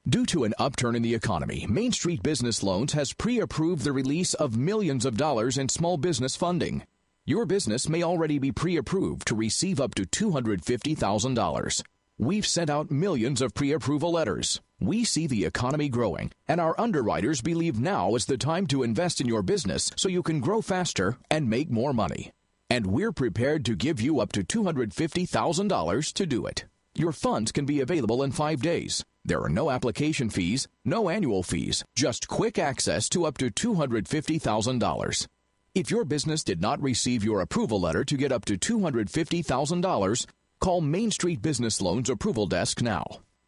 Due to an upturn in the economy, Main Street Business Loans has pre-approved the release of millions of dollars in small business funding. Your business may already be pre-approved to receive up to $250,000. We've sent out millions of pre-approval letters. We see the economy growing, and our underwriters believe now is the time to invest in your business so you can grow faster and make more money. And we're prepared to give you up to $250,000 to do it. Your funds can be available in 5 days. There are no application fees, no annual fees, just quick access to up to $250,000. If your business did not receive your approval letter to get up to $250,000, call Main Street Business Loans Approval Desk now.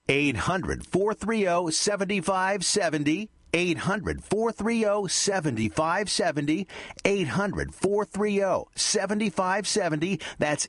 800-430-7570. 800-430-7570. 800-430-7570. That's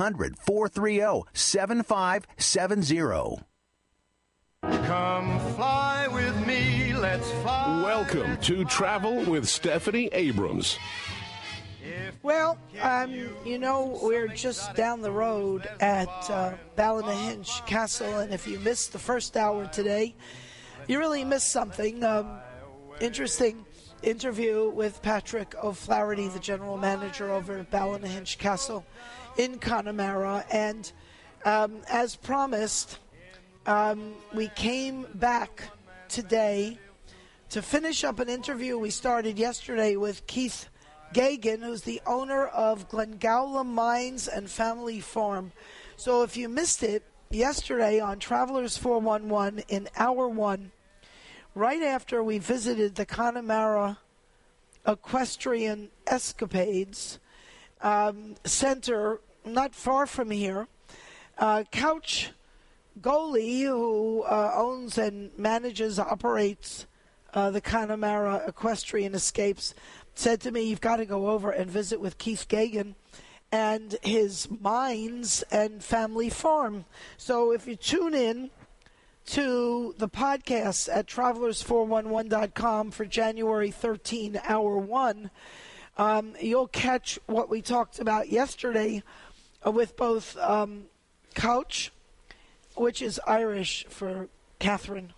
800-430-7570. Come fly with me, let's fly. Welcome to Travel with Stephanie Abrams. Well, we're just down the road at Ballynahinch Castle, and if you missed the first hour today, you really missed something. Interesting interview with Patrick O'Flaherty, the general manager over at Ballynahinch Castle in Connemara, and as promised, we came back today to finish up an interview we started yesterday with Keith Gagan, who's the owner of Glengowla Mines and Family Farm. So if you missed it yesterday on Travelers 411 in Hour 1, right after we visited the Connemara Equestrian Escapades Center, not far from here, Couch Goalie, who owns and operates the Connemara Equestrian Escapes, said to me, you've got to go over and visit with Keith Gagan and his mines and family farm. So if you tune in to the podcast at travelers411.com for January 13, Hour 1, you'll catch what we talked about yesterday with both Couch, which is Irish for Catherine,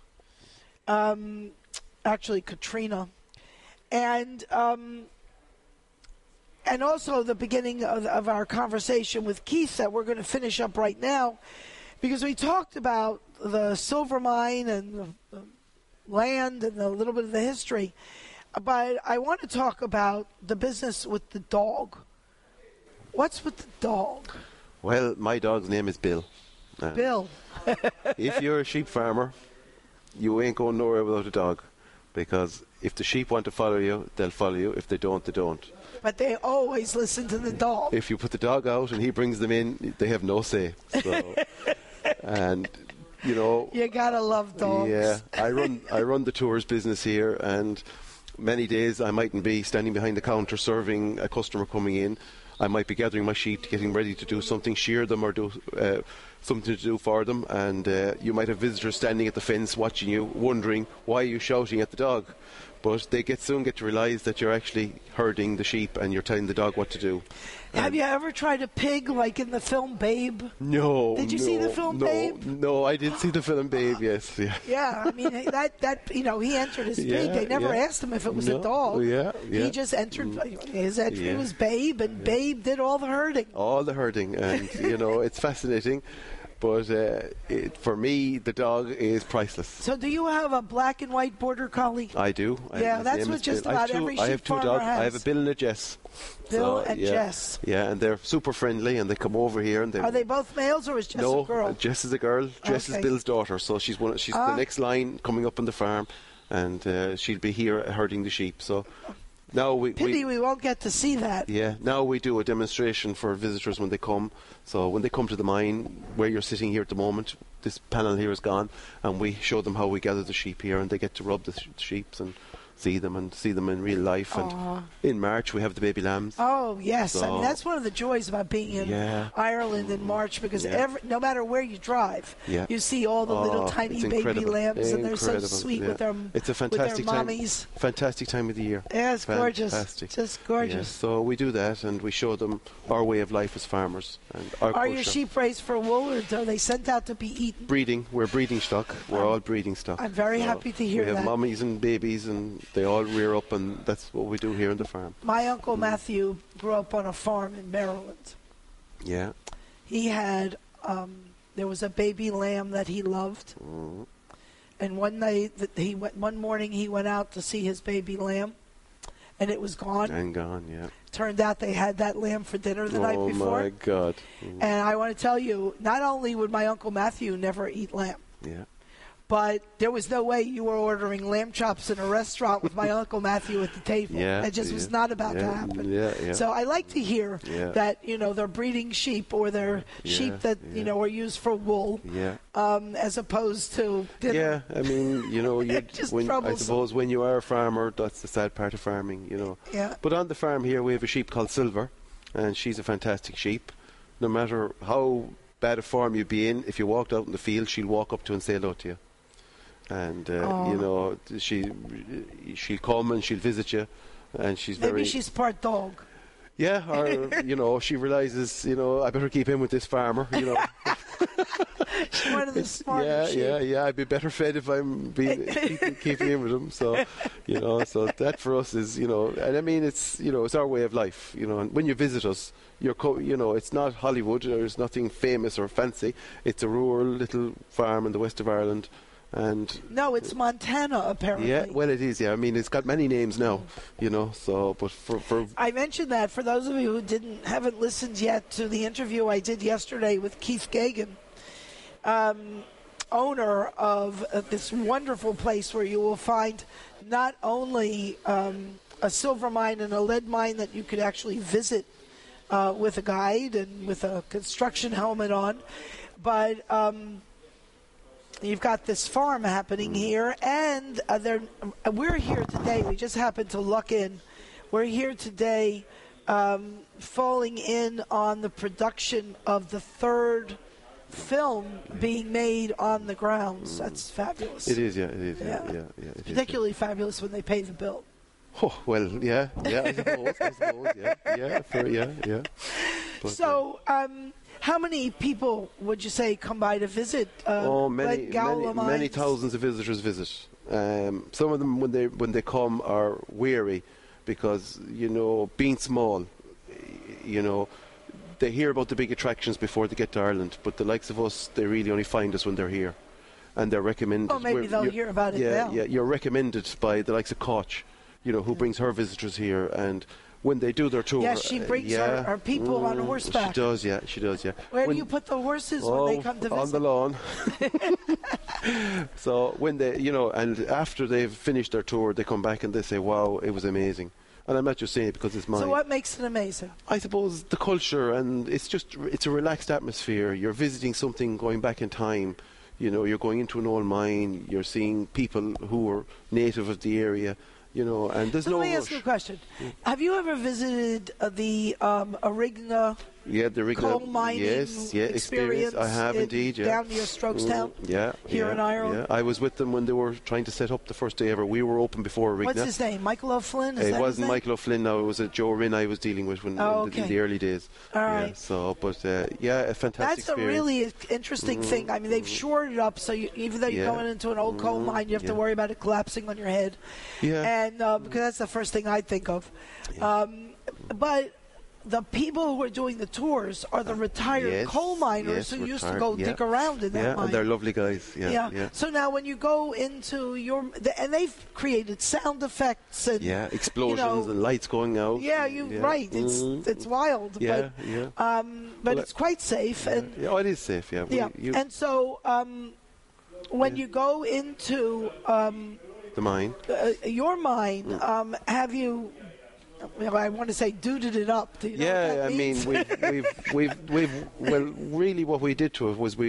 actually Katrina, and also the beginning of our conversation with Keith that we're going to finish up right now, because we talked about the silver mine and the land and a little bit of the history, but I want to talk about the business with the dog. What's with the dog? Well, my dog's name is Bill. Bill. If you're a sheep farmer, you ain't going nowhere without a dog, because if the sheep want to follow you, they'll follow you. If they don't, they don't. But they always listen to the dog. If you put the dog out and he brings them in, they have no say. So, and you gotta love dogs. Yeah, I run the tours business here, and many days I mightn't be standing behind the counter serving a customer coming in. I might be gathering my sheep, getting ready to do something, shear them or do something to do for them, and you might have visitors standing at the fence watching you, wondering why you're shouting at the dog. But they soon get to realise that you're actually herding the sheep and you're telling the dog what to do. Have you ever tried a pig like in the film Babe? No. Did you see the film Babe? No, I did see the film Babe, yes. Yeah, yeah, I mean, that he entered his pig. They never asked him if it was a dog. Yeah. He just entered, his entry was Babe, and Babe did all the herding. All the herding, and, it's fascinating. But for me, the dog is priceless. So do you have a black and white border collie? I do. Yeah, that's what just about every sheep farmer has. I have a Bill and a Jess. Bill and Jess. Yeah, and they're super friendly, and they come over here. And are they both males, or is Jess a girl? No, Jess is a girl. Jess is Bill's daughter, so she's the next line coming up on the farm, and she'll be here herding the sheep. So. Now we won't get to see that. Yeah, now we do a demonstration for visitors when they come. So when they come to the mine, where you're sitting here at the moment, this panel here is gone, and we show them how we gather the sheep here, and they get to rub the sheep and see them in real life. And in March we have the baby lambs. Oh, yes. So, I mean, that's one of the joys about being in Ireland in March, because no matter where you drive, you see all the little tiny baby lambs, and they're so sweet with their It's a fantastic with their time. mommies. Fantastic time of the year. Yeah, it's gorgeous. Fantastic. Just gorgeous. Yeah, so we do that, and we show them our way of life as farmers. And our Are culture. your sheep raised for wool, or are they sent out to be eaten? Breeding. We're breeding stock. We're all breeding stock. I'm very happy to hear that. We have that. mummies and babies, and they all rear up, and that's what we do here on the farm. My Uncle Matthew grew up on a farm in Maryland. Yeah. He had, there was a baby lamb that he loved. Mm. And one morning he went out to see his baby lamb, and it was gone. And gone, yeah. Turned out they had that lamb for dinner the night before. Oh, my God. Mm. And I want to tell you, not only would my Uncle Matthew never eat lamb, Yeah. but there was no way you were ordering lamb chops in a restaurant with my Uncle Matthew at the table. Yeah, It just was not about to happen. Yeah. So I like to hear that, they're breeding sheep, or they're sheep that, are used for wool, as opposed to dinner. Yeah, I mean, Just I troublesome. suppose when you are a farmer, that's the sad part of farming, Yeah. But on the farm here, we have a sheep called Silver, and she's a fantastic sheep. No matter how bad a form you be in, if you walked out in the field, she'll walk up to and say hello to you. And she'll come and she'll visit you, and she's Maybe she's part dog. Yeah, or she realizes, I better keep in with this farmer. She's one of the smartest sheep. Yeah. I'd be better fed if I'm keeping in with him. So, so that for us is, and I mean, it's our way of life. And when you visit us, it's not Hollywood. There's nothing famous or fancy. It's a rural little farm in the west of Ireland. And no, it's Montana, apparently. Yeah, well, it is. Yeah, I mean, it's got many names now. So, but for I mentioned that for those of you who haven't listened yet to the interview I did yesterday with Keith Gagan, owner of this wonderful place where you will find not only a silver mine and a lead mine that you could actually visit with a guide and with a construction helmet on, but you've got this farm happening here, and we're here today. We just happened to luck in. We're here today falling in on the production of the third film being made on the grounds. That's fabulous. It is, yeah. It is, yeah. It's particularly fabulous when they pay the bill. Oh, well, yeah, I suppose, yeah. But, so, how many people would you say come by to visit? Many thousands of visitors visit. Some of them, when they come, are weary because being small, they hear about the big attractions before they get to Ireland. But the likes of us, they really only find us when they're here, and they're recommended. Oh, maybe they'll hear about it now. Yeah, you're recommended by the likes of Koch, who brings her visitors here, and when they do their tour... Yes, she brings her people on horseback. She does, yeah. Where do you put the horses when they come to visit? On the lawn. So when they, and after they've finished their tour, they come back and they say, wow, it was amazing. And I'm not just saying it because it's mine. So what makes it amazing? I suppose the culture, and it's a relaxed atmosphere. You're visiting something going back in time. You're going into an old mine. You're seeing people who are native of the area. And there's no rush. Let me ask you a question. Have you ever visited the Arigna coal mining experience? I have indeed, yeah. Down near Strokestown? Here in Ireland? Yeah. I was with them when they were trying to set up the first day ever. We were open before Arigna. What's his name? Michael O'Flynn? It wasn't Michael O'Flynn, no. It was Joe Rinn I was dealing with in the early days. All right. A fantastic experience. That's a really interesting thing. I mean, they've shored it up, so even though you're going into an old coal mine, you have to worry about it collapsing on your head. Yeah. And because that's the first thing I think of. Yeah. But the people who are doing the tours are the retired coal miners who used to go dig around in that mine. And they're lovely guys. Yeah. So now when you go into and they've created sound effects and explosions and lights going out. Yeah, right. It's wild. But it's quite safe. And it is safe. Yeah. And so when you go into the mine, your mine, have you? I want to say duded it up. Do you know what that means? Well, really, what we did to it was we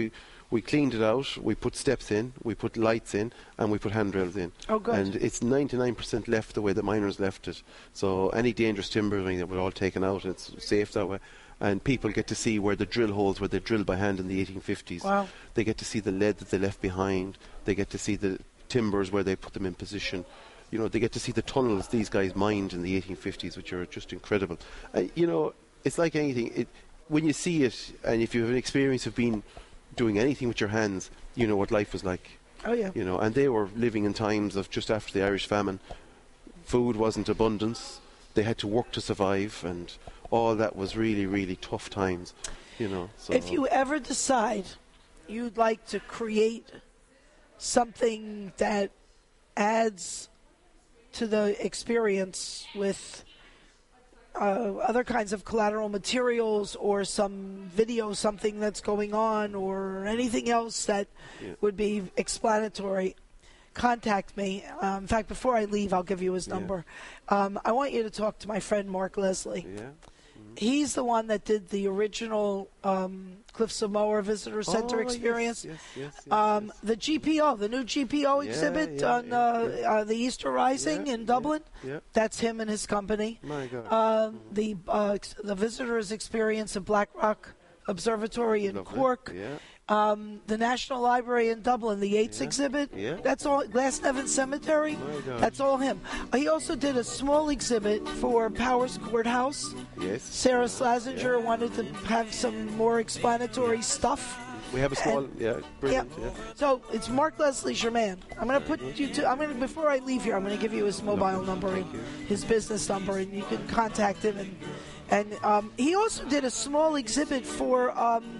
We cleaned it out, we put steps in, we put lights in, and we put handrails in. Oh, good. And it's 99% left the way the miners left it. So any dangerous timber, that were all taken out, it's safe that way. And people get to see where the drill holes where they drilled by hand in the 1850s. Wow. They get to see the lead that they left behind. They get to see the timbers where they put them in position. They get to see the tunnels these guys mined in the 1850s, which are just incredible. It's like anything. When you see it, and if you have an experience of doing anything with your hands, you know what life was like. Oh, yeah. And they were living in times of just after the Irish famine. Food wasn't abundance. They had to work to survive, and all that was really, really tough times. So if you ever decide you'd like to create something that adds to the experience with other kinds of collateral materials or some video, something that's going on, or anything else that would be explanatory, contact me. In fact, before I leave, I'll give you his number. I want you to talk to my friend Mark Leslie. Yeah. He's the one that did the original Cliffs of Moher Visitor Center experience. Yes. The GPO, the new GPO exhibit on the Easter Rising in Dublin. Yeah. That's him and his company. My God. The visitors experience at Black Rock Observatory in Cork. Yeah. The National Library in Dublin, the Yates exhibit. Yeah. That's all. Glasnevin Cemetery. That's all him. He also did a small exhibit for Powers Courthouse. Yes. Sarah Slazenger wanted to have some more explanatory stuff. We have a small, brilliant. Yeah. So it's Mark Leslie's your man. I'm going to put you to. Before I leave here, I'm going to give you his mobile number and his business number, and you can contact him. And he also did a small exhibit for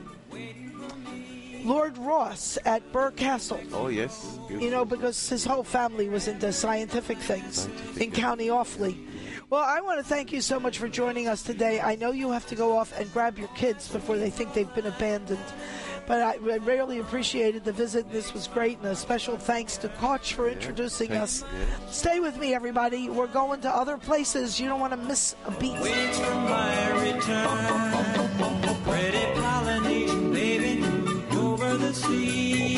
Lord Ross at Burr Castle. Oh, yes. Beautiful. Because his whole family was into scientific things in County Offaly. Well, I want to thank you so much for joining us today. I know you have to go off and grab your kids before they think they've been abandoned. But I really appreciated the visit. This was great. And a special thanks to Koch for introducing us. Yeah. Stay with me, everybody. We're going to other places. You don't want to miss a beat. Wait for my return. Pretty Polynesian baby over the sea.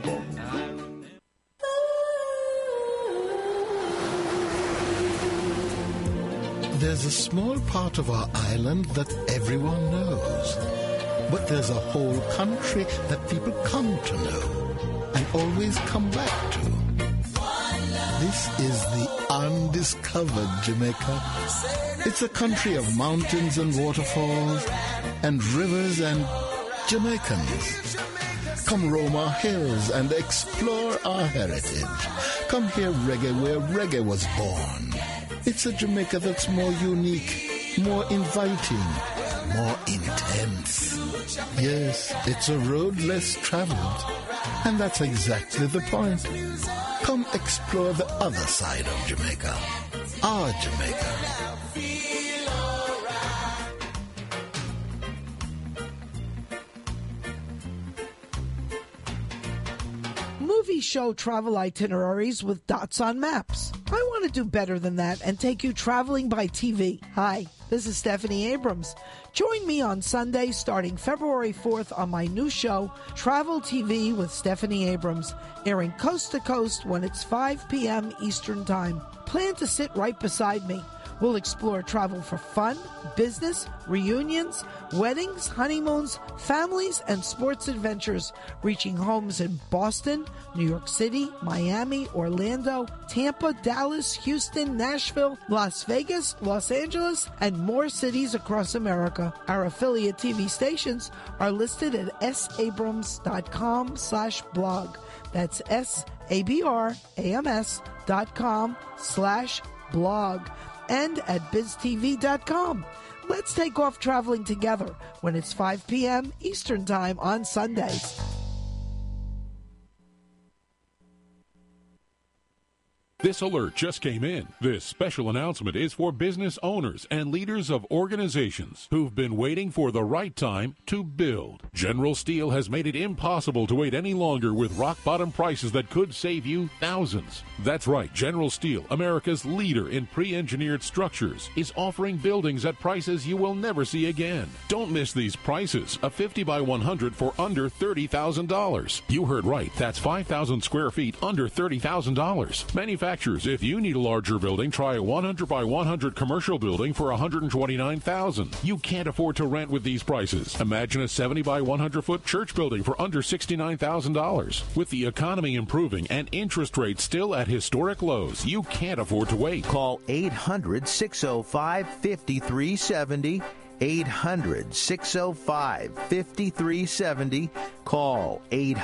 There's a small part of our island that everyone knows. But there's a whole country that people come to know and always come back to. This is the undiscovered Jamaica. It's a country of mountains and waterfalls and rivers and Jamaicans. Come roam our hills and explore our heritage. Come hear reggae where reggae was born. It's a Jamaica that's more unique, more inviting, more intense. Yes, it's a road less traveled. And that's exactly the point. Come explore the other side of Jamaica. Our Jamaica. Movie show travel itineraries with dots on maps. I want to do better than that and take you traveling by TV. Hi, this is Stephanie Abrams. Join me on Sunday starting February 4th on my new show, Travel TV with Stephanie Abrams, airing coast to coast when it's 5 p.m. Eastern Time. Plan to sit right beside me. We'll explore travel for fun, business, reunions, weddings, honeymoons, families, and sports adventures, reaching homes in Boston, New York City, Miami, Orlando, Tampa, Dallas, Houston, Nashville, Las Vegas, Los Angeles, and more cities across America. Our affiliate TV stations are listed at sabrams.com/blog. That's sabrams.com/blog. And at biztv.com. Let's take off traveling together when it's 5 p.m. Eastern Time on Sundays. This alert just came in. This special announcement is for business owners and leaders of organizations who've been waiting for the right time to build. General Steel has made it impossible to wait any longer with rock-bottom prices that could save you thousands. That's right, General Steel, America's leader in pre-engineered structures, is offering buildings at prices you will never see again. Don't miss these prices. A 50 by 100 for under $30,000. You heard right. That's 5,000 square feet under $30,000. Manufacturers, if you need a larger building, try a 100 by 100 commercial building for $129,000. You can't afford to rent with these prices. Imagine a 70 by 100 foot church building for under $69,000. With the economy improving and interest rates still at historic lows, you can't afford to wait. Call 800-605-5370. 800-605-5370. Call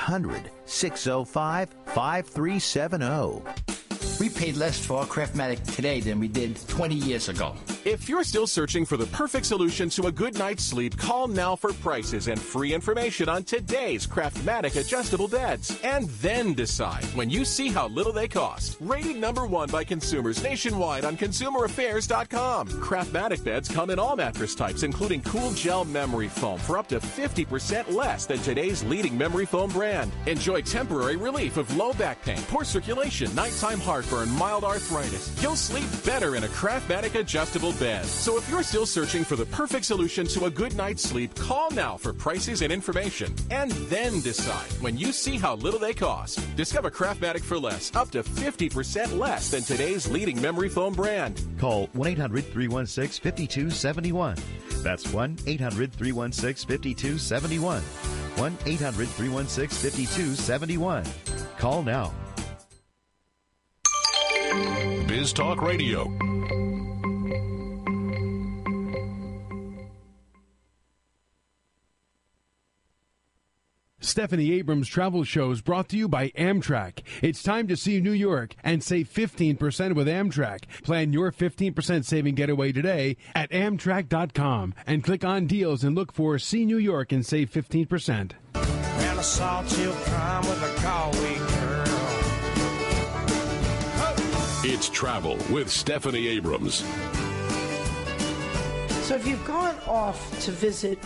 800-605-5370. We paid less for our Craftmatic today than we did 20 years ago. If you're still searching for the perfect solution to a good night's sleep, call now for prices and free information on today's Craftmatic adjustable beds. And then decide when you see how little they cost. Rated #1 by consumers nationwide on ConsumerAffairs.com. Craftmatic beds come in all mattress types, including cool gel memory foam for up to 50% less than today's leading memory foam brand. Enjoy temporary relief of low back pain, poor circulation, nighttime heartburn, mild arthritis. You'll sleep better in a Craftmatic adjustable bed. So if you're still searching for the perfect solution to a good night's sleep, call now for prices and information. And then decide when you see how little they cost. Discover Craftmatic for less, up to 50% less than today's leading memory foam brand. Call 1-800-316-5271. That's 1-800-316-5271. 1-800-316-5271. Call now. Biz Talk Radio. Stephanie Abrams Travel Shows brought to you by Amtrak. It's time to see New York and save 15% with Amtrak. Plan your 15% saving getaway today at Amtrak.com and click on deals and look for See New York and save 15%. And a sawtooth prom with a Galway girl. It's Travel with Stephanie Abrams. So if you've gone off to visit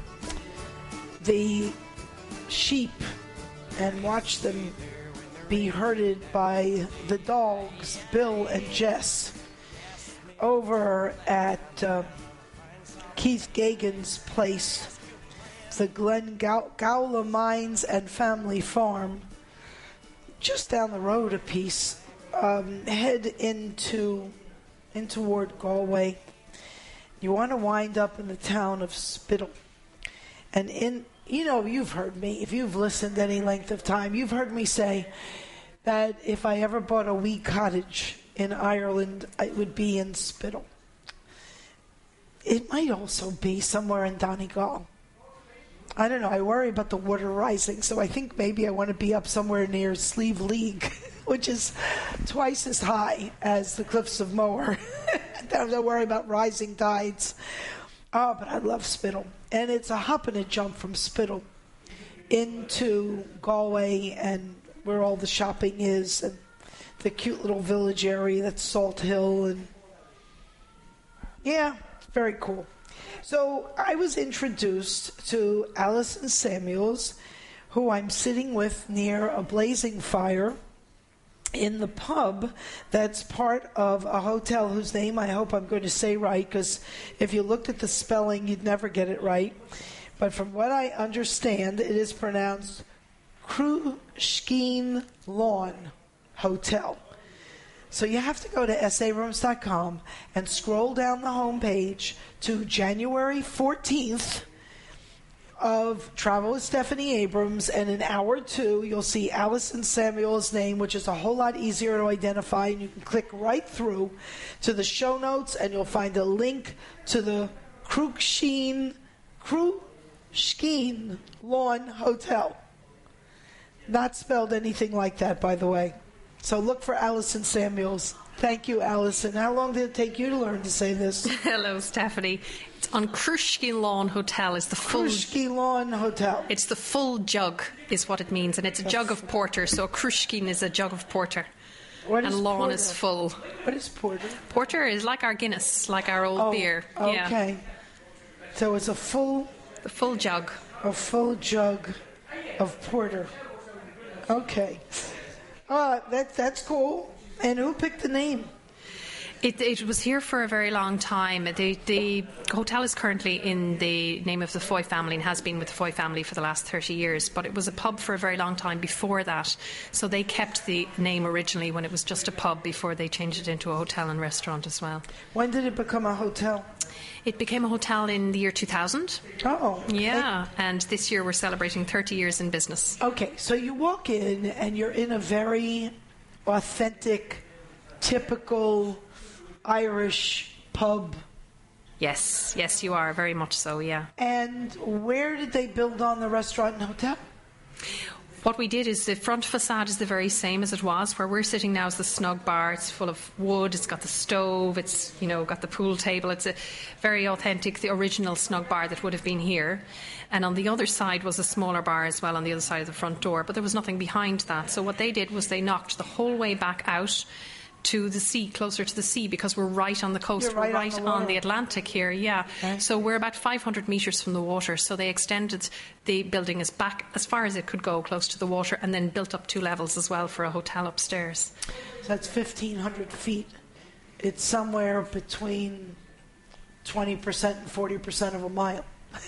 the sheep and watch them be herded by the dogs, Bill and Jess, over at Keith Gagan's place, the Glen Gowla Mines and Family Farm, just down the road a piece, head in toward Galway. You want to wind up in the town of Spittal. And you've heard me, if you've listened any length of time, you've heard me say that if I ever bought a wee cottage in Ireland, it would be in Spittal. It might also be somewhere in Donegal. I don't know, I worry about the water rising, so I think maybe I want to be up somewhere near Slieve League, which is twice as high as the Cliffs of Moher. Don't worry about rising tides. Oh, but I love Spittal. And it's a hop and a jump from Spittal into Galway and where all the shopping is and the cute little village area that's Salt Hill. And yeah, very cool. So I was introduced to Alison Samuels, who I'm sitting with near a blazing fire in the pub that's part of a hotel whose name I hope I'm going to say right, because if you looked at the spelling, you'd never get it right. But from what I understand, it is pronounced Crushkeen Lawn Hotel. So you have to go to sarooms.com and scroll down the homepage to January 14th of Travel with Stephanie Abrams, and in hour 2 you'll see Alison Samuels' name, which is a whole lot easier to identify, and you can click right through to the show notes and you'll find a link to the Crushkeen Lawn Hotel. Not spelled anything like that, by the way. So look for Alison Samuels. Thank you, Alison. How long did it take you to learn to say this? Hello, Stephanie. It's on Crushkeen Lawn Hotel. Is the full Crushkeen Lawn Hotel. It's the full jug, is what it means, and it's a jug of porter. So a Crushkeen is a jug of porter. What and is lawn porter? is full. What is porter? Porter is like our Guinness, like our old beer. Okay. Yeah. So it's a full jug. A full jug of porter. Okay. That's cool. And who picked the name? It was here for a very long time. The hotel is currently in the name of the Foy family and has been with the Foy family for the last 30 years, but it was a pub for a very long time before that. So they kept the name originally when it was just a pub before they changed it into a hotel and restaurant as well. When did it become a hotel? It became a hotel in the year 2000. Oh. Okay. Yeah, and this year we're celebrating 30 years in business. Okay, so you walk in and you're in a very authentic, typical Irish pub. Yes, you are, very much so, yeah. And where did they build on the restaurant and hotel? What we did is the front facade is the very same as it was. Where we're sitting now is the snug bar. It's full of wood. It's got the stove. It's, got the pool table. It's a very authentic, the original snug bar that would have been here. And on the other side was a smaller bar as well on the other side of the front door. But there was nothing behind that. So what they did was they knocked the whole way back out to the sea, closer to the sea, because we're right on the coast. You're right we're right on the Atlantic here, yeah. Okay. So we're about 500 metres from the water. So they extended the building as back as far as it could go, close to the water, and then built up 2 levels as well for a hotel upstairs. So that's 1,500 feet. It's somewhere between 20% and 40% of a mile.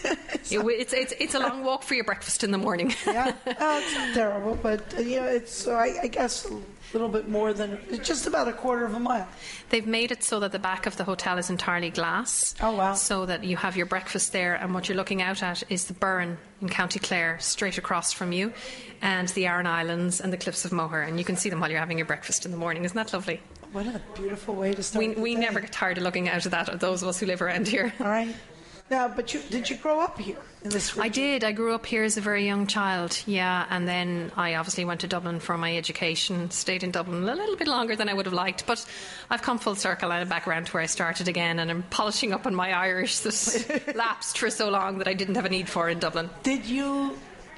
It's a long walk for your breakfast in the morning. Yeah, it's not terrible, but it's I guess a little bit more than just about a quarter of a mile. They've made it so that the back of the hotel is entirely glass. Oh wow! So that you have your breakfast there, and what you're looking out at is the Burren in County Clare, straight across from you, and the Aran Islands and the Cliffs of Moher, and you can see them while you're having your breakfast in the morning. Isn't that lovely? What a beautiful way to start. We never get tired of looking out at that. Those of us who live around here. All right. Now, but did you grow up here in this region? I did. I grew up here as a very young child, yeah, and then I obviously went to Dublin for my education, stayed in Dublin a little bit longer than I would have liked, but I've come full circle and I'm back around to where I started again, and I'm polishing up on my Irish that lapsed for so long that I didn't have a need for in Dublin. Did you...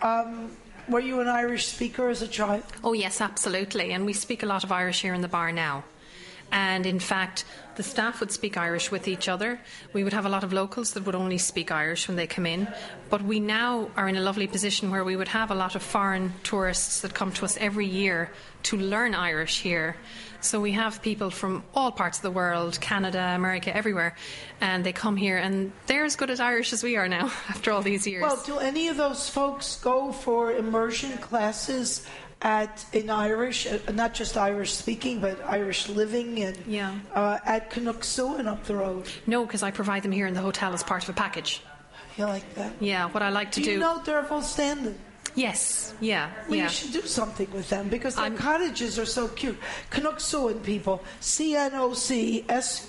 were you an Irish speaker as a child? Oh, yes, absolutely, and we speak a lot of Irish here in the bar now. And in fact, the staff would speak Irish with each other. We would have a lot of locals that would only speak Irish when they come in. But we now are in a lovely position where we would have a lot of foreign tourists that come to us every year to learn Irish here. So we have people from all parts of the world, Canada, America, everywhere, and they come here and they're as good at Irish as we are now after all these years. Well, do any of those folks go for immersion classes in Irish, not just Irish speaking, but Irish living, and at Canucksuan up the road? No, because I provide them here in the hotel as part of a package. You like that? Yeah, what I like to do. Do you know Derval Standen? Yes, yeah. Well, you should do something with them because their cottages are so cute. Canucksuan people, CNOCSUAIN.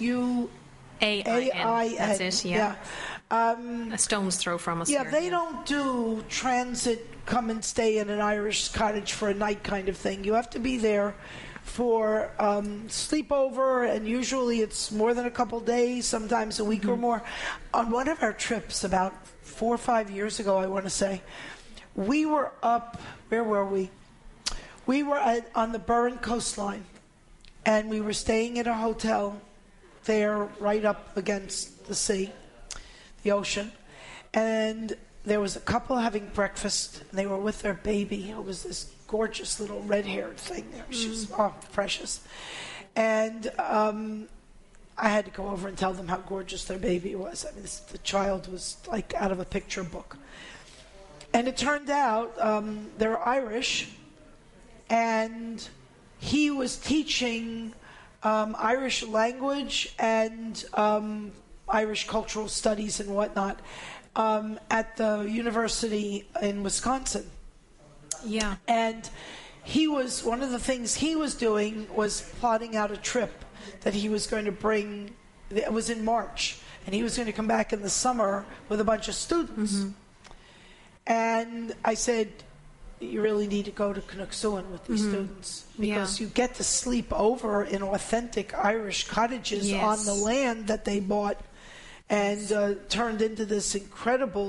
That's it, yeah. A stone's throw from us. Yeah, here, they don't do transit, come and stay in an Irish cottage for a night kind of thing. You have to be there for sleepover, and usually it's more than a couple days, sometimes a week or more. On one of our trips about 4 or 5 years ago, I want to say, we were up, where were we? We were on the Burren coastline, and we were staying at a hotel there right up against the sea, the ocean, and there was a couple having breakfast, and they were with their baby. It was this gorgeous little red-haired thing there. She was precious. And I had to go over and tell them how gorgeous their baby was. I mean, the child was like out of a picture book. And it turned out they're Irish, and he was teaching Irish language and Irish cultural studies and whatnot at the university in Wisconsin. Yeah. And one of the things he was doing was plotting out a trip that he was going to bring. It was in March, and he was going to come back in the summer with a bunch of students. Mm-hmm. And I said, you really need to go to Canucksuan with these students, because you get to sleep over in authentic Irish cottages on the land that they bought and turned into this incredible,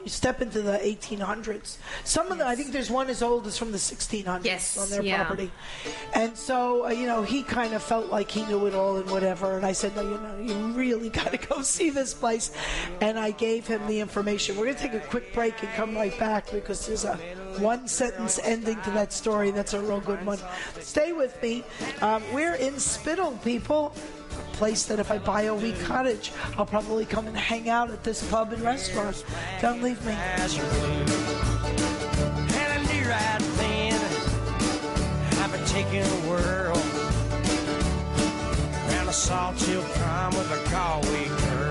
You step into the 1800s. Some of them, I think there's one as old as from the 1600s on their property. And so, he kind of felt like he knew it all and whatever. And I said, no, you really got to go see this place. And I gave him the information. We're going to take a quick break and come right back because there's a one-sentence ending to that story. That's a real good one. Stay with me. We're in Spittle, people. A place that if I buy a wee cottage, I'll probably come and hang out at this pub and restaurant. Don't leave me. And I knew right then I've been taking the world around a Salt Hill Prom with a Galway girl.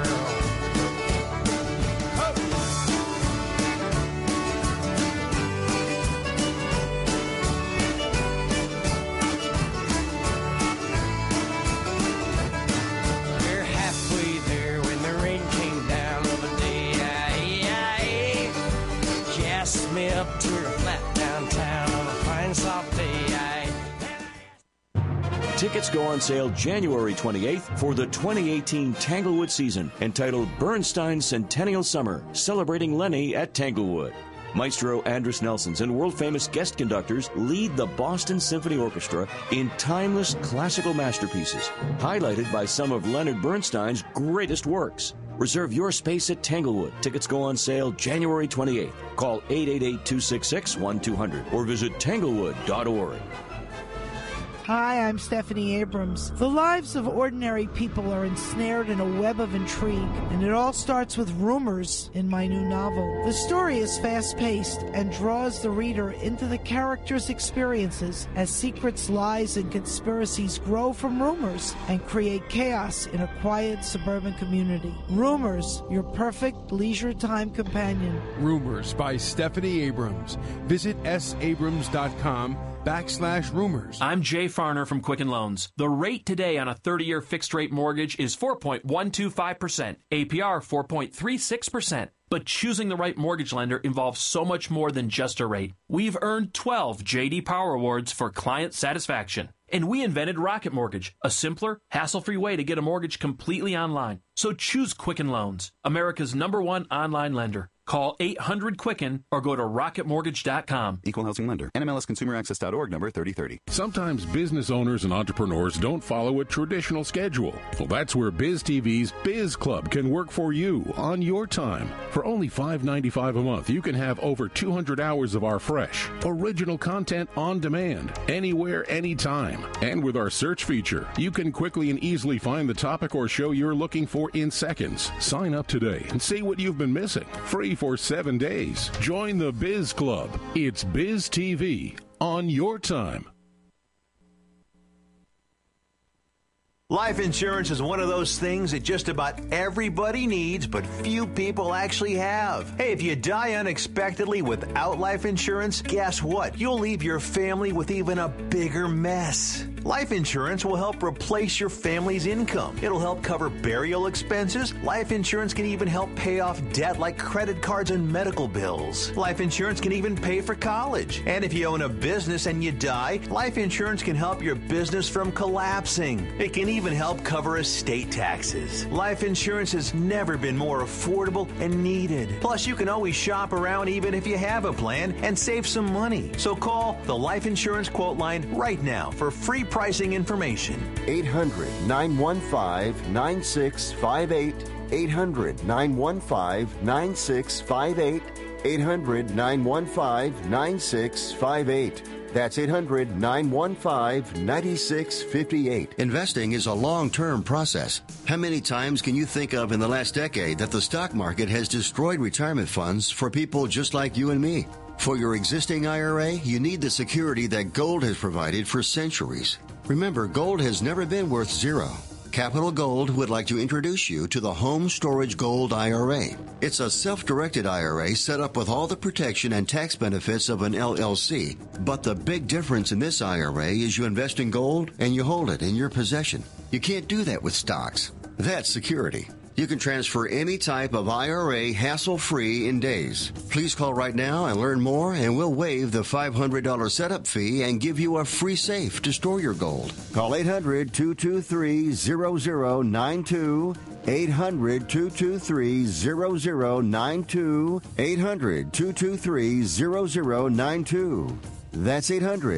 Me up to a flat downtown on a fine soft day. Tickets go on sale January 28th for the 2018 Tanglewood season, entitled Bernstein Centennial Summer, celebrating Lenny at Tanglewood. Maestro Andris Nelsons and world-famous guest conductors lead the Boston Symphony Orchestra in timeless classical masterpieces, highlighted by some of Leonard Bernstein's greatest works. Reserve your space at Tanglewood. Tickets go on sale January 28th. Call 888-266-1200 or visit tanglewood.org. Hi, I'm Stephanie Abrams. The lives of ordinary people are ensnared in a web of intrigue, and it all starts with rumors in my new novel. The story is fast-paced and draws the reader into the characters' experiences as secrets, lies, and conspiracies grow from rumors and create chaos in a quiet suburban community. Rumors, your perfect leisure time companion. Rumors by Stephanie Abrams. Visit sabrams.com/rumors. I'm Jay Farner from Quicken Loans. The rate today on a 30-year fixed-rate mortgage is 4.125%, APR 4.36%. But choosing the right mortgage lender involves so much more than just a rate. We've earned 12 J.D. Power Awards for client satisfaction. And we invented Rocket Mortgage, a simpler, hassle-free way to get a mortgage completely online. So choose Quicken Loans, America's #1 online lender. Call 800-QUICKEN or go to rocketmortgage.com. Equal housing lender. NMLSconsumeraccess.org number 3030. Sometimes business owners and entrepreneurs don't follow a traditional schedule. Well, that's where BizTV's Biz Club can work for you on your time. For only $5.95 a month, you can have over 200 hours of our fresh, original content on demand, anywhere, anytime. And with our search feature, you can quickly and easily find the topic or show you're looking for in seconds. Sign up today and see what you've been missing. Free for 7 days. Join the Biz Club. It's Biz TV on your time. Life insurance is one of those things that just about everybody needs, but few people actually have. Hey, if you die unexpectedly without life insurance, guess what? You'll leave your family with even a bigger mess. Life insurance will help replace your family's income. It'll help cover burial expenses. Life insurance can even help pay off debt like credit cards and medical bills. Life insurance can even pay for college. And if you own a business and you die, life insurance can help your business from collapsing. It can even help cover estate taxes. Life insurance has never been more affordable and needed. Plus, you can always shop around even if you have a plan and save some money. So call the Life Insurance Quote Line right now for free pricing information. 800-915-9658. 800-915-9658. 800-915-9658. That's 800-915-9658. Investing is a long-term process. How many times can you think of in the last decade that the stock market has destroyed retirement funds for people just like you and me? For your existing IRA, you need the security that gold has provided for centuries. Remember, gold has never been worth zero. Capital Gold would like to introduce you to the Home Storage Gold IRA. It's a self-directed IRA set up with all the protection and tax benefits of an LLC. But the big difference in this IRA is you invest in gold and you hold it in your possession. You can't do that with stocks. That's security. You can transfer any type of IRA hassle-free in days. Please call right now and learn more, and we'll waive the $500 setup fee and give you a free safe to store your gold. Call 800-223-0092. 800-223-0092. 800-223-0092. That's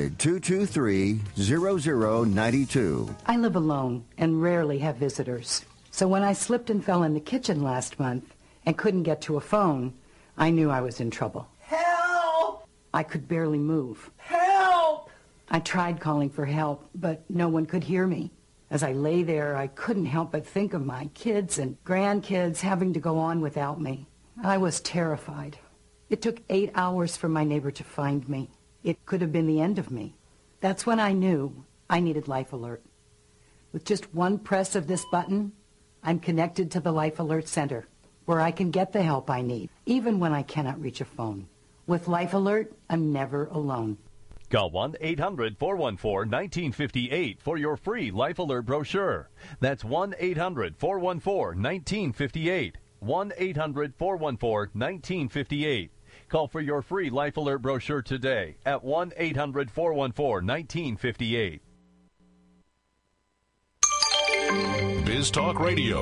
800-223-0092. I live alone and rarely have visitors. So when I slipped and fell in the kitchen last month and couldn't get to a phone, I knew I was in trouble. Help! I could barely move. Help! I tried calling for help, but no one could hear me. As I lay there, I couldn't help but think of my kids and grandkids having to go on without me. I was terrified. It took 8 hours for my neighbor to find me. It could have been the end of me. That's when I knew I needed Life Alert. With just one press of this button, I'm connected to the Life Alert Center, where I can get the help I need, even when I cannot reach a phone. With Life Alert, I'm never alone. Call 1-800-414-1958 for your free Life Alert brochure. That's 1-800-414-1958. 1-800-414-1958. Call for your free Life Alert brochure today at 1-800-414-1958. Biz Talk Radio.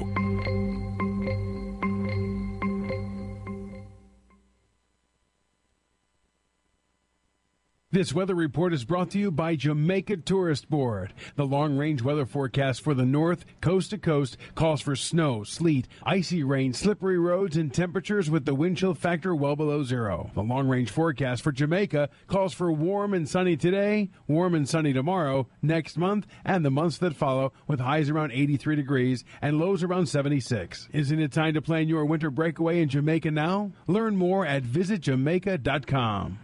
This weather report is brought to you by Jamaica Tourist Board. The long-range weather forecast for the north, coast to coast, calls for snow, sleet, icy rain, slippery roads, and temperatures with the wind chill factor well below zero. The long-range forecast for Jamaica calls for warm and sunny today, warm and sunny tomorrow, next month, and the months that follow, with highs around 83 degrees and lows around 76. Isn't it time to plan your winter breakaway in Jamaica now? Learn more at visitjamaica.com.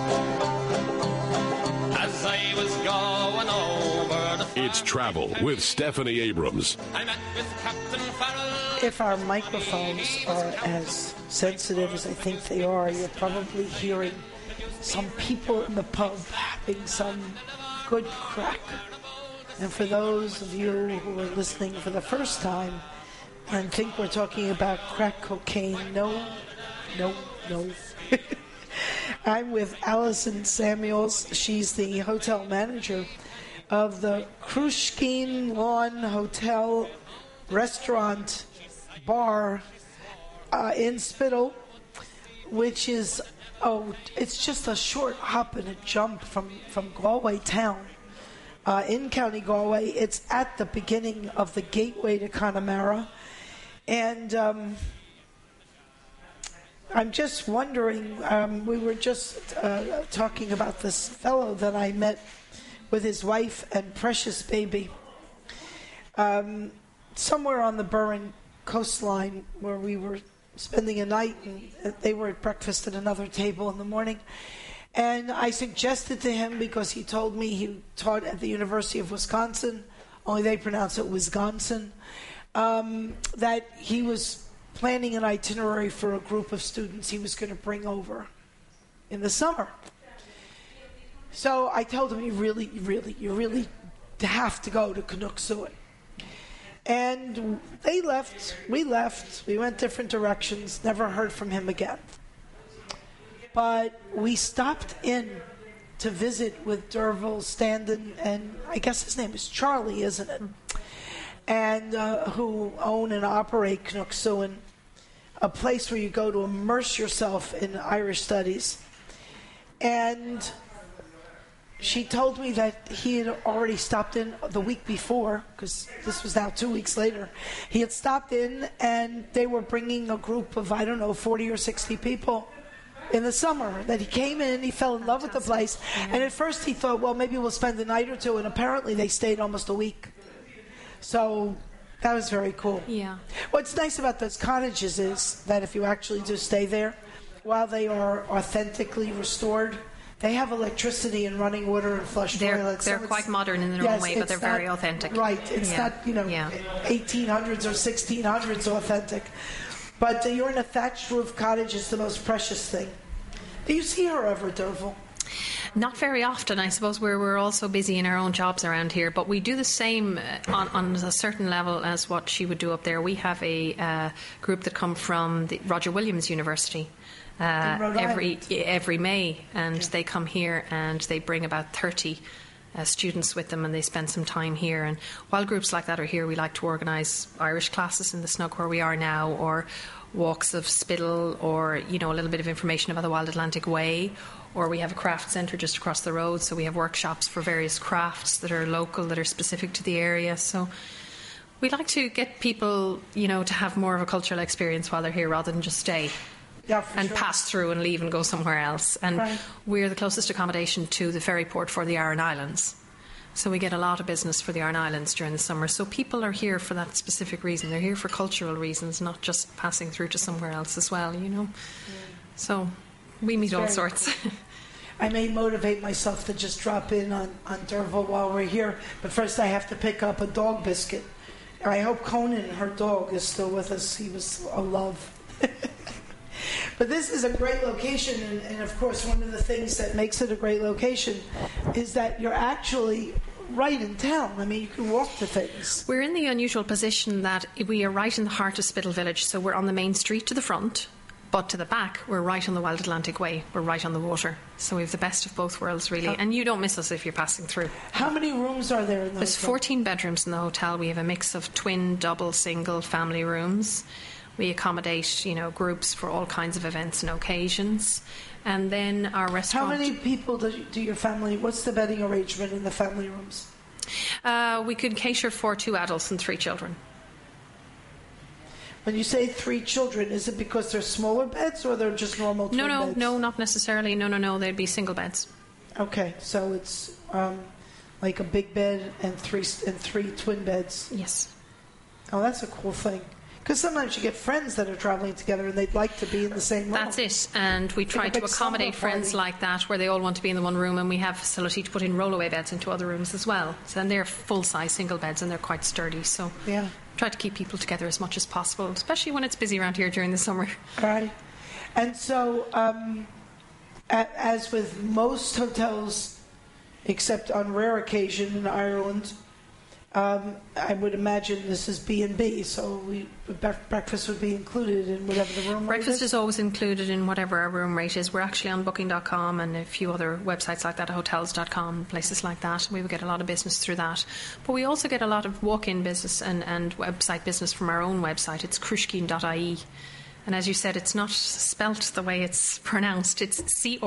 It's Travel with Stephanie Abrams. If our microphones are as sensitive as I think they are, you're probably hearing some people in the pub having some good crack. And for those of you who are listening for the first time and think we're talking about crack cocaine, no. I'm with Allison Samuels. She's the hotel manager of the Krushkin Lawn Hotel Restaurant Bar in Spittle, which is, it's just a short hop and a jump from Galway town in County Galway. It's at the beginning of the gateway to Connemara. And I'm just wondering, we were just talking about this fellow that I met with his wife and precious baby somewhere on the Burren coastline where we were spending a night, and they were at breakfast at another table in the morning. And I suggested to him, because he told me he taught at the University of Wisconsin, only they pronounce it Wisconsin, that he was planning an itinerary for a group of students he was going to bring over in the summer. So I told him, you really have to go to Canucksuit. And they left, we went different directions, never heard from him again. But we stopped in to visit with Derville Standen, and I guess his name is Charlie, isn't it? And who own and operate Canucksuit, a place where you go to immerse yourself in Irish studies. And she told me that he had already stopped in the week before, because this was now 2 weeks later. He had stopped in, and they were bringing a group of, 40 or 60 people in the summer. That he came in, he fell in love with the place. Yeah. And at first he thought, well, maybe we'll spend a night or two, and apparently they stayed almost a week. So that was very cool. Yeah. What's nice about those cottages is that if you actually do stay there, while they are authentically restored, they have electricity and running water and flush toilets. They're quite modern in their own way, but they're very authentic. Right. It's not, 1800s or 1600s authentic. But you're in a thatched roof cottage is the most precious thing. Do you see her ever, Derville? Not very often, I suppose. We're also busy in our own jobs around here, but we do the same on a certain level as what she would do up there. We have a group that come from the Roger Williams University every May, and they come here and they bring about 30 students with them, and they spend some time here. And while groups like that are here, we like to organise Irish classes in the Snug where we are now, or walks of Spiddle, or a little bit of information about the Wild Atlantic Way. Or we have a craft centre just across the road, so we have workshops for various crafts that are local, that are specific to the area. So we like to get people, to have more of a cultural experience while they're here rather than just stay and pass through and leave and go somewhere else. And we're the closest accommodation to the ferry port for the Aran Islands. So we get a lot of business for the Aran Islands during the summer. So people are here for that specific reason. They're here for cultural reasons, not just passing through to somewhere else as well, So we meet all sorts. I may motivate myself to just drop in on Derval while we're here, but first I have to pick up a dog biscuit. I hope Conan, her dog, is still with us. He was a love. But this is a great location, and of course one of the things that makes it a great location is that you're actually right in town. I mean, you can walk to things. We're in the unusual position that we are right in the heart of Spiddle Village, so we're on the main street to the front. But to the back, we're right on the Wild Atlantic Way. We're right on the water. So we have the best of both worlds, really. And you don't miss us if you're passing through. How many rooms are there in the There's hotel? 14 bedrooms in the hotel. We have a mix of twin, double, single family rooms. We accommodate, groups for all kinds of events and occasions. And then our restaurant... How many people do your family... What's the bedding arrangement in the family rooms? We could cater for 2 adults and 3 children. When you say 3 children, is it because they're smaller beds or they're just normal twin beds? No, not necessarily. No, they'd be single beds. Okay, so it's like a big bed and three twin beds. Yes. Oh, that's a cool thing. Because sometimes you get friends that are traveling together and they'd like to be in the same room. That's it. And we try to accommodate friends like that where they all want to be in the one room, and we have facility to put in rollaway beds into other rooms as well. So, and they're full-size single beds and they're quite sturdy. So try to keep people together as much as possible, especially when it's busy around here during the summer. Right. And so, as with most hotels, except on rare occasion in Ireland, I would imagine this is B&B, so breakfast would be included in whatever the room rate is? Breakfast is always included in whatever our room rate is. We're actually on Booking.com and a few other websites like that, Hotels.com, places like that. We would get a lot of business through that. But we also get a lot of walk-in business and website business from our own website. It's crushkeen.ie. And as you said, it's not spelt the way it's pronounced. It's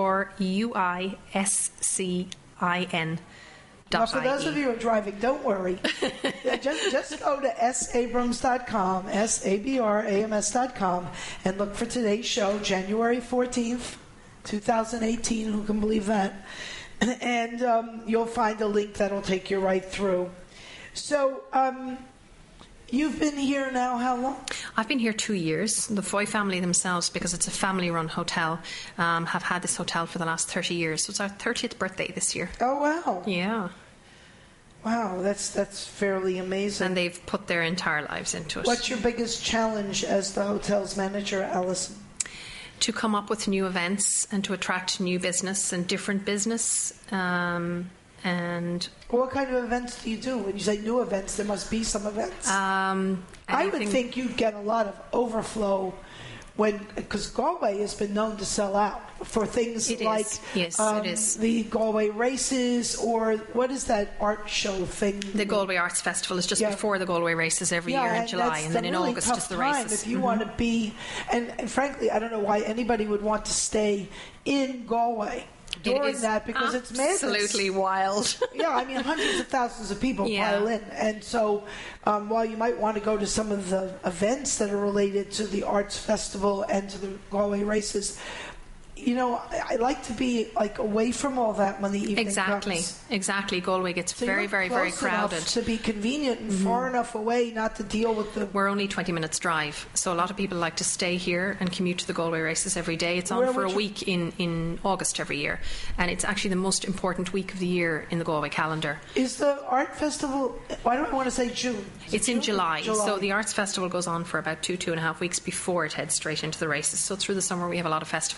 CRUISCIN. Now, for those of you who are driving, don't worry. just go to sabrams.com, SABRAMS.com, and look for today's show, January 14th, 2018. Who can believe that? And you'll find a link that'll take you right through. So, you've been here now how long? I've been here 2 years. The Foy family themselves, because it's a family-run hotel, have had this hotel for the last 30 years. So it's our 30th birthday this year. Oh, wow. Yeah. Wow, that's fairly amazing. And they've put their entire lives into it. What's your biggest challenge as the hotel's manager, Alison? To come up with new events and to attract new business and different business. And what kind of events do you do? When you say new events, there must be some events. I would think you'd get a lot of overflow because Galway has been known to sell out for things like the Galway races, or what is that art show thing? The Galway Arts Festival is just before the Galway races every year in July, and then in really August is the races. If you want to be, and frankly, I don't know why anybody would want to stay in Galway during that, because it's madness. Absolutely wild. Yeah, I mean, hundreds of thousands of people pile in. And so while you might want to go to some of the events that are related to the Arts Festival and to the Galway races, I like to be away from all that when the evening comes. Exactly. Galway gets very, very, very crowded. To be convenient and far enough away not to deal with the... We're only 20 minutes drive, so a lot of people like to stay here and commute to the Galway races every day. It's on for a week in August every year, and it's actually the most important week of the year in the Galway calendar. Is the Art Festival... Why do I want to say June? It's in July. So the Arts Festival goes on for about 2.5 weeks before it heads straight into the races. So through the summer we have a lot of festivals, but they kind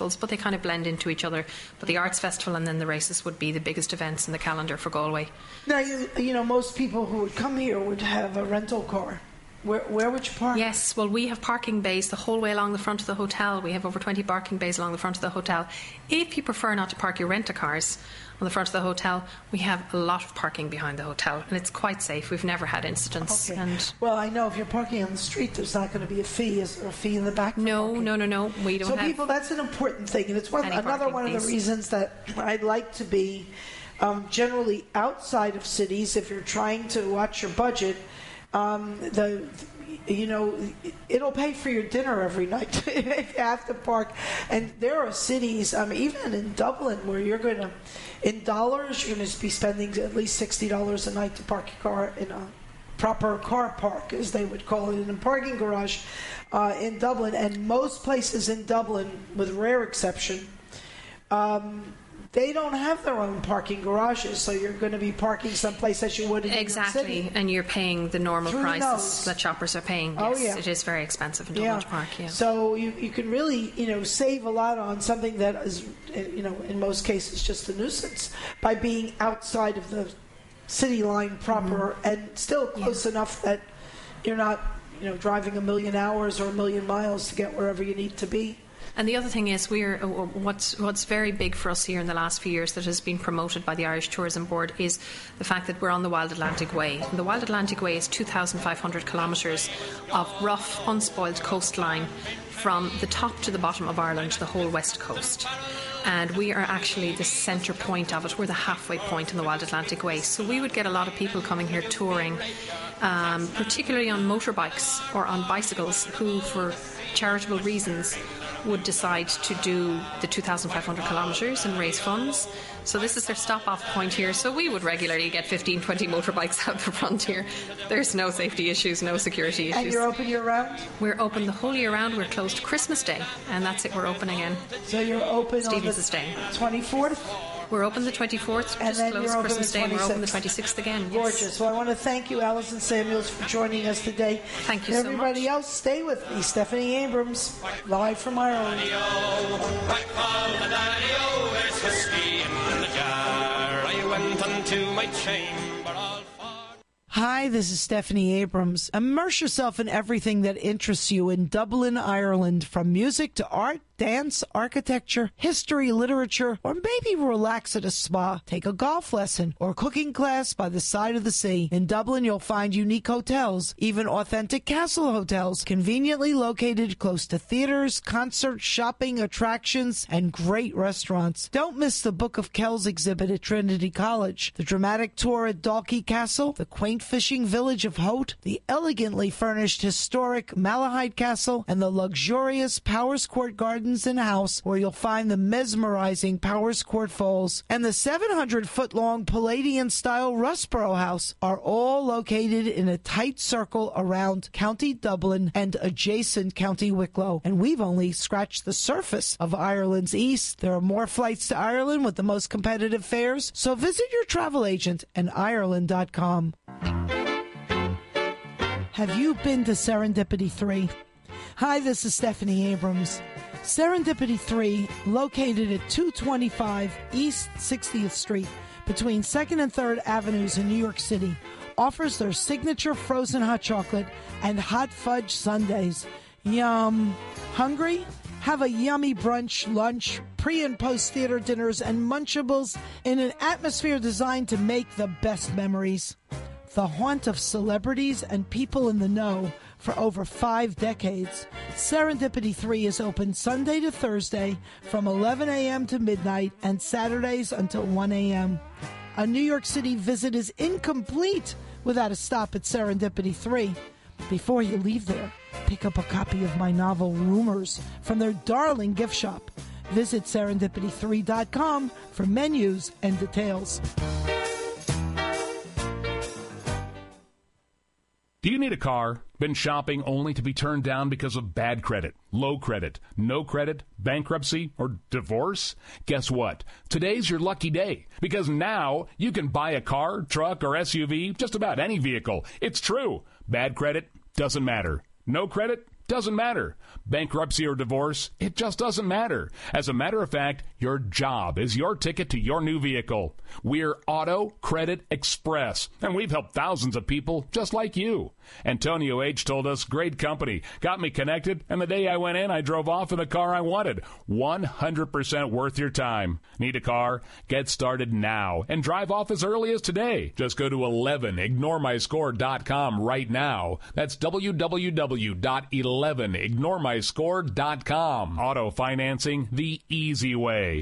kind of blend into each other. But the Arts Festival and then the races would be the biggest events in the calendar for Galway. Now, you know, most people who would come here would have a rental car. Where would you park? Yes, well, we have parking bays the whole way along the front of the hotel. We have over 20 parking bays along the front of the hotel. If you prefer not to park your rent-a-cars on the front of the hotel, we have a lot of parking behind the hotel, and it's quite safe. We've never had incidents. Okay. And well, I know if you're parking on the street, there's not going to be a fee. Is there a fee in the back? No. We don't so have people, that's an important thing, and it's another one of the reasons that I'd like to be generally outside of cities. If you're trying to watch your budget, it'll pay for your dinner every night if you have to park. And there are cities, even in Dublin, where in dollars, you're going to be spending at least $60 a night to park your car in a proper car park, as they would call it, in a parking garage in Dublin. And most places in Dublin, with rare exception, they don't have their own parking garages, so you're going to be parking someplace as you would in New York City. And you're paying the normal prices that shoppers are paying. Yes, oh, yeah. It is very expensive in Dublin to park. Yeah. So you can really, save a lot on something that is, in most cases just a nuisance by being outside of the city line proper and still close enough that you're not, driving 1,000,000 hours or 1,000,000 miles to get wherever you need to be. And the other thing is, what's very big for us here in the last few years that has been promoted by the Irish Tourism Board is the fact that we're on the Wild Atlantic Way. And the Wild Atlantic Way is 2,500 kilometres of rough, unspoiled coastline from the top to the bottom of Ireland, the whole west coast. And we are actually the centre point of it. We're the halfway point in the Wild Atlantic Way. So we would get a lot of people coming here touring, particularly on motorbikes or on bicycles, who, for charitable reasons, would decide to do the 2,500 kilometres and raise funds. So this is their stop-off point here. So we would regularly get 15, 20 motorbikes out the front here. There's no safety issues, no security issues. And you're open year-round? We're open the whole year round. We're closed Christmas Day, and that's it. We're open again. So you're open Stevens' Day. 24th? We're open the 24th, and just then closed you're Christmas Day, and we're open the 26th again. Yes. Gorgeous. Well, I want to thank you, Alison Samuels, for joining us today. Thank you so much. Everybody else, stay with me. Stephanie Abrams, live from Ireland. There's whiskey in the jar. I went unto my chamber all Hi, this is Stephanie Abrams. Immerse yourself in everything that interests you in Dublin, Ireland, from music to art, dance, architecture, history, literature, or maybe relax at a spa, take a golf lesson, or cooking class by the side of the sea. In Dublin, you'll find unique hotels, even authentic castle hotels, conveniently located close to theaters, concerts, shopping, attractions, and great restaurants. Don't miss the Book of Kells exhibit at Trinity College, the dramatic tour at Dalkey Castle, the quaint fishing village of Hote, the elegantly furnished historic Malahide Castle, and the luxurious Powers Court Gardens and House, where you'll find the mesmerizing Powers Court Falls, and the 700-foot-long Palladian-style Rusborough House are all located in a tight circle around County Dublin and adjacent County Wicklow. And we've only scratched the surface of Ireland's east. There are more flights to Ireland with the most competitive fares, so visit your travel agent and Ireland.com. Have you been to Serendipity 3? Hi, this is Stephanie Abrams. Serendipity 3, located at 225 East 60th Street, between 2nd and 3rd Avenues in New York City, offers their signature frozen hot chocolate and hot fudge sundaes. Yum! Hungry? Have a yummy brunch, lunch, pre- and post-theater dinners, and Munchables in an atmosphere designed to make the best memories. The haunt of celebrities and people in the know for over 5 decades, Serendipity 3 is open Sunday to Thursday from 11 a.m. to midnight and Saturdays until 1 a.m. A New York City visit is incomplete without a stop at Serendipity 3. Before you leave there, pick up a copy of my novel Rumors from their darling gift shop. Visit serendipity3.com for menus and details. Do you need a car? Been shopping only to be turned down because of bad credit, low credit, no credit, bankruptcy, or divorce? Guess what? Today's your lucky day, because now you can buy a car, truck, or SUV, just about any vehicle. It's true. Bad credit doesn't matter. No credit Doesn't matter. Bankruptcy or divorce, it just doesn't matter. As a matter of fact, your job is your ticket to your new vehicle. We're Auto Credit Express, and we've helped thousands of people just like you. Antonio H. told us, great company, got me connected, and the day I went in, I drove off in the car I wanted. 100% worth your time. Need a car? Get started now and drive off as early as today. Just go to 11ignoremyscore.com right now. That's www.11ignoremyscore.com. Auto financing the easy way.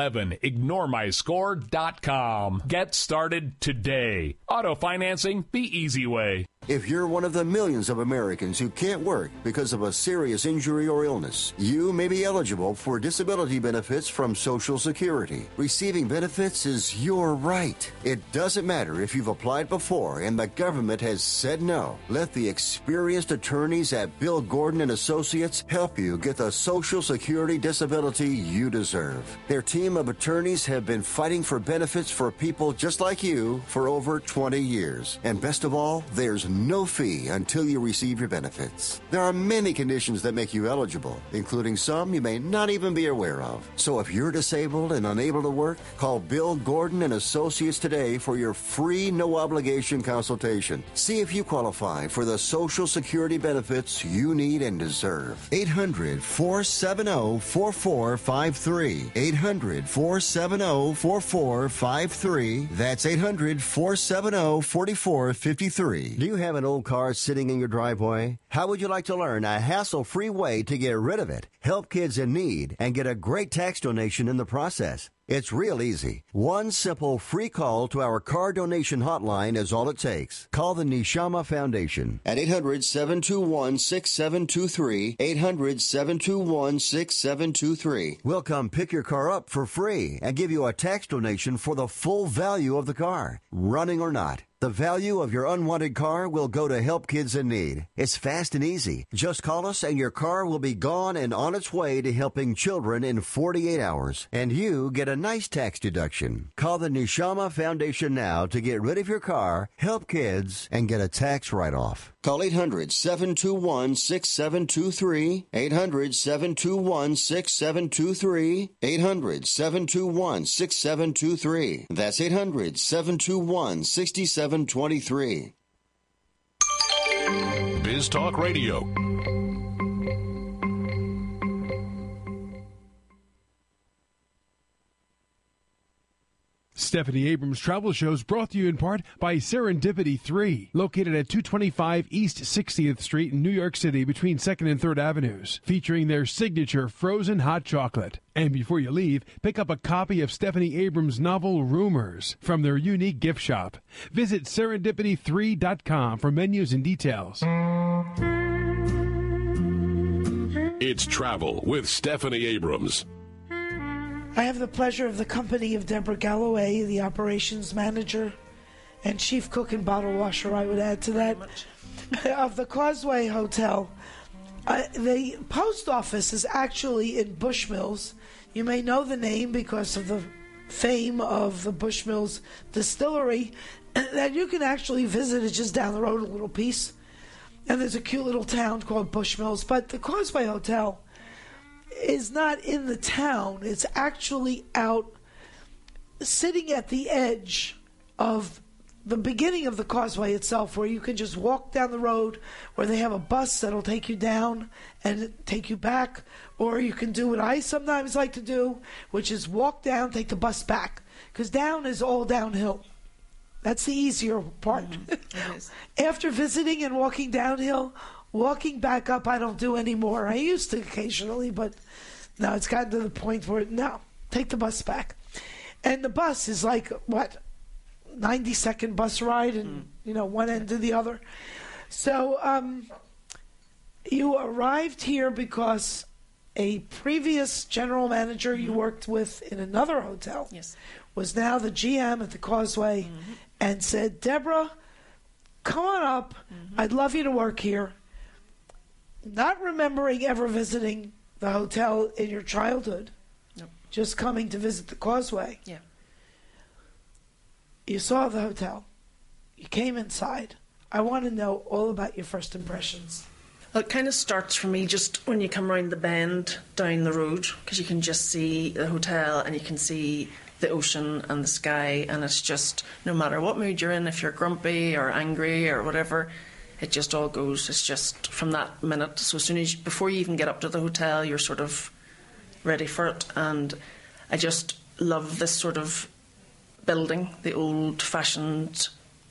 11ignoremyscore.com. Get started today. Auto financing the easy way. If you're one of the millions of Americans who can't work because of a serious injury or illness, you may be eligible for disability benefits from Social Security. Receiving benefits is your right. It doesn't matter if you've applied before and the government has said no. Let the experienced attorneys at Bill Gordon and Associates help you get the Social Security disability you deserve. Their team of attorneys have been fighting for benefits for people just like you for over 20 years. And best of all, there's no fee until you receive your benefits. There are many conditions that make you eligible, including some you may not even be aware of. So if you're disabled and unable to work, call Bill Gordon and Associates today for your free, no-obligation consultation. See if you qualify for the Social Security benefits you need and deserve. 800-470-4453. 800-470-4453. That's 800-470-4453. Do you have an old car sitting in your driveway? How would you like to learn a hassle-free way to get rid of it, help kids in need, and get a great tax donation in the process? It's real easy. One simple free call to our car donation hotline is all it takes. Call the Neshama Foundation at 800-721-6723, 800-721-6723. We'll come pick your car up for free and give you a tax donation for the full value of the car, running or not. The value of your unwanted car will go to help kids in need. It's fast and easy. Just call us and your car will be gone and on its way to helping children in 48 hours. And you get a nice tax deduction. Call the Neshama Foundation now to get rid of your car, help kids, and get a tax write-off. Call 800-721-6723, 800-721-6723, 800-721-6723. That's 800-721-6723. Biz Talk Radio. Stephanie Abrams Travel Shows brought to you in part by Serendipity 3, located at 225 East 60th Street in New York City between 2nd and 3rd Avenues, featuring their signature frozen hot chocolate. And before you leave, pick up a copy of Stephanie Abrams' novel Rumors from their unique gift shop. Visit serendipity3.com for menus and details. It's Travel with Stephanie Abrams. I have the pleasure of the company of Deborah Galloway, the operations manager and chief cook and bottle washer, I would add to that, of the Causeway Hotel. The post office is actually in Bushmills. You may know the name because of the fame of the Bushmills distillery that you can actually visit. It's just down the road a little piece. And there's a cute little town called Bushmills. But the Causeway Hotel is not in the town. It's actually out sitting at the edge of the beginning of the causeway itself, where you can just walk down the road, where they have a bus that'll take you down and take you back, or you can do what I sometimes like to do, which is walk down, take the bus back, because down is all downhill. That's the easier part. It is. After visiting and walking downhill, walking back up, I don't do anymore. I used to occasionally, but now it's gotten to the point where, no, take the bus back. And the bus is like, 90-second bus ride and, one end to the other. So you arrived here because a previous general manager you worked with in another hotel was now the GM at the Causeway and said, Deborah, come on up. I'd love you to work here. Not remembering ever visiting the hotel in your childhood, just coming to visit the Causeway. Yeah. You saw the hotel. You came inside. I want to know all about your first impressions. Well, it kind of starts for me just when you come round the bend down the road, because you can just see the hotel and you can see the ocean and the sky, and it's just, no matter what mood you're in, if you're grumpy or angry or whatever, it just all goes. It's just from that minute. So as soon as before you even get up to the hotel, you're sort of ready for it. And I just love this sort of building, the old-fashioned,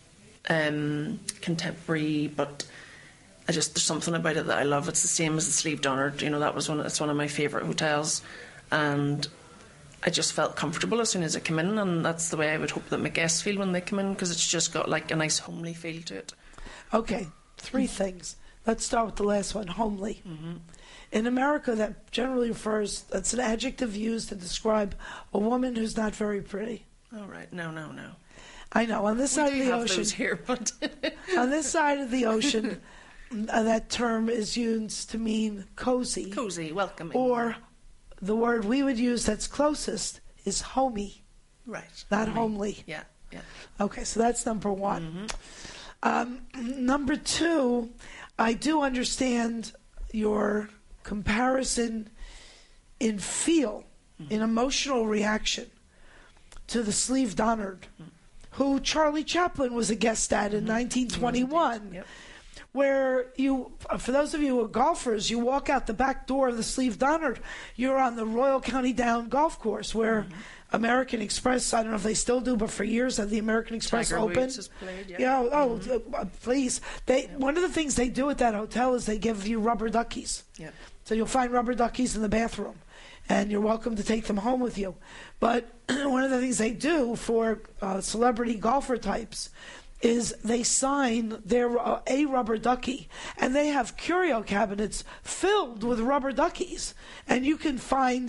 contemporary, but there's something about it that I love. It's the same as the Slieve Donard. You know, it's one of my favourite hotels, and I just felt comfortable as soon as I came in, and that's the way I would hope that my guests feel when they come in, because it's just got like a nice homely feel to it. Okay, 3 things. Let's start with the last one, homely. Mm-hmm. In America, that generally refers, that's an adjective used to describe a woman who's not very pretty. All right, no. I know, on this side of the ocean. Those here, but on this side of the ocean, that term is used to mean cozy. Cozy, welcoming. Or the word we would use that's closest is homey. Right. Not homely. Yeah. Okay, so that's number 1. Mm-hmm. Number 2, I do understand your comparison in feel, in emotional reaction to the Slieve Donard, who Charlie Chaplin was a guest at in 1921. Yep. Where you, for those of you who are golfers, you walk out the back door of the Slieve Donard, you're on the Royal County Down golf course where American Express, I don't know if they still do, but for years had the American Express Tiger open. Woods has played, Please. One of the things they do at that hotel is they give you rubber duckies. Yep. So you'll find rubber duckies in the bathroom, and you're welcome to take them home with you. But one of the things they do for celebrity golfer types is they sign their a rubber ducky, and they have curio cabinets filled with rubber duckies, and you can find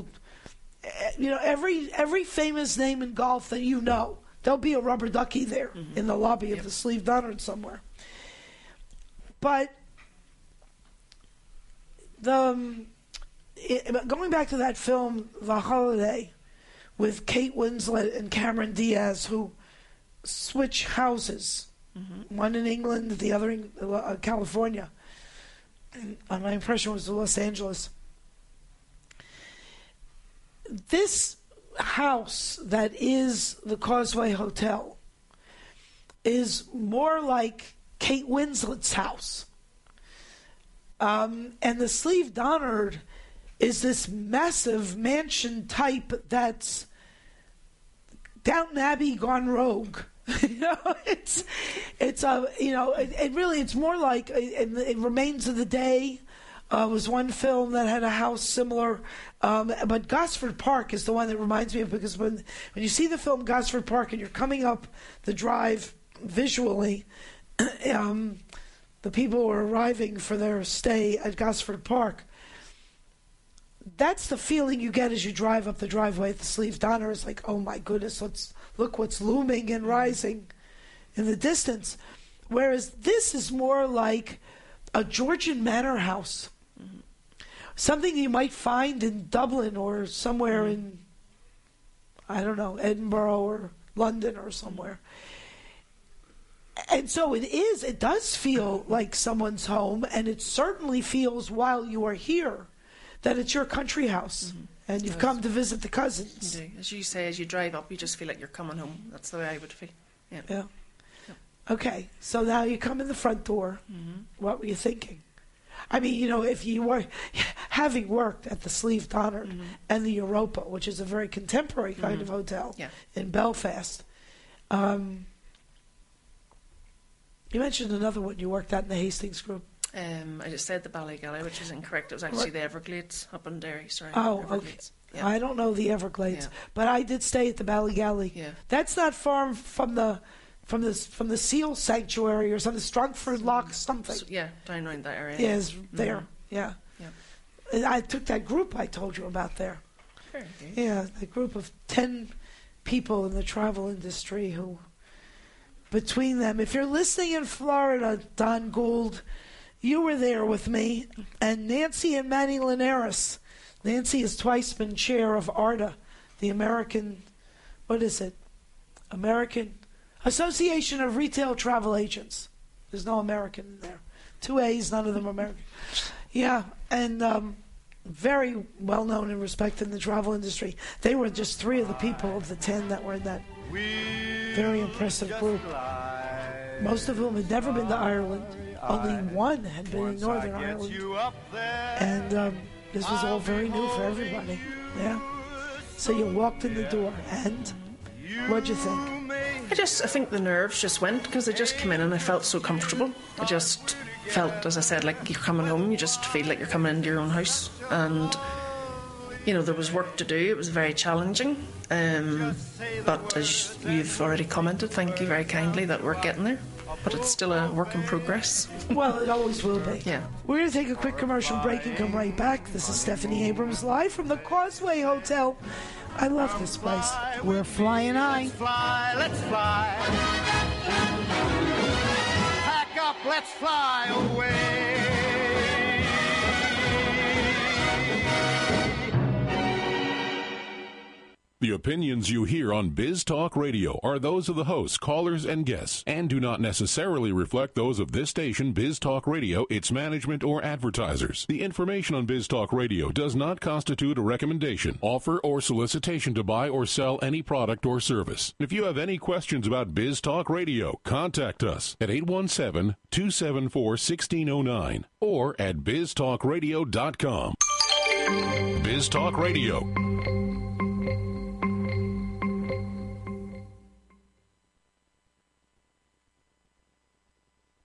every famous name in golf that you know. There'll be a rubber ducky there in the lobby of the Slieve Donard somewhere. But going back to that film, The Holiday, with Kate Winslet and Cameron Diaz, who switch houses, one in England, the other in California. And my impression was Los Angeles. This house that is the Causeway Hotel is more like Kate Winslet's house. And the Slieve Donard is this massive mansion type that's Downton Abbey gone rogue. It's more like it Remains of the Day. Was one film that had a house similar, but Gosford Park is the one that reminds me of, because when you see the film Gosford Park and you're coming up the drive visually, the people who are arriving for their stay at Gosford Park, that's the feeling you get as you drive up the driveway at the Slieve Donard. It's like, oh my goodness, let's look what's looming and rising in the distance. Whereas this is more like a Georgian manor house. Something you might find in Dublin or somewhere in, I don't know, Edinburgh or London or somewhere. And so it does feel like someone's home, and it certainly feels while you are here that it's your country house and you've come to visit the cousins. Indeed. As you say, as you drive up, you just feel like you're coming home. That's the way I would feel. Yeah. Okay, so now you come in the front door. What were you thinking? I mean, if you were having worked at the Slieve Donard and the Europa, which is a very contemporary kind of hotel in Belfast. You mentioned another one you worked at in the Hastings Group. I just said the Ballygally, which is incorrect. It was actually the Everglades up in Derry. Sorry. Oh, Everglades. Okay. Yeah. I don't know the Everglades, but I did stay at the Ballygally. Yeah. That's not far from the seal sanctuary or something, Strongford Loch something. Down around that area. Yeah, it's there. Yeah. And I took that group I told you about there. Very good. Yeah, the group of 10 people in the travel industry who, between them, if you're listening in Florida, Don Gould, you were there with me, and Nancy and Manny Linares. Nancy has twice been chair of ARDA, the American Association of Retail Travel Agents. There's no American in there. 2 A's, none of them American. Yeah, and very well known and respected in the travel industry. They were just 3 of the people of the 10 that were in that very impressive group. Most of whom had never been to Ireland. Only one had been in Northern Ireland. And this was all very new for everybody. Yeah. So you walked in the door, and what'd you think? I think the nerves just went, because I just came in and I felt so comfortable. I just felt, as I said, like you're coming home. You just feel like you're coming into your own house. And, there was work to do. It was very challenging. But as you've already commented, thank you very kindly that we're getting there. But it's still a work in progress. Well, it always will be. Yeah. We're going to take a quick commercial break and come right back. This is Stephanie Abrams live from the Causeway Hotel. I love this place. We're flying high. Let's fly, let's fly. Pack up, let's fly away. The opinions you hear on Biz Talk Radio are those of the hosts, callers, and guests, and do not necessarily reflect those of this station, Biz Talk Radio, its management, or advertisers. The information on Biz Talk Radio does not constitute a recommendation, offer, or solicitation to buy or sell any product or service. If you have any questions about Biz Talk Radio, contact us at 817-274-1609 or at biztalkradio.com. Biz Talk Radio.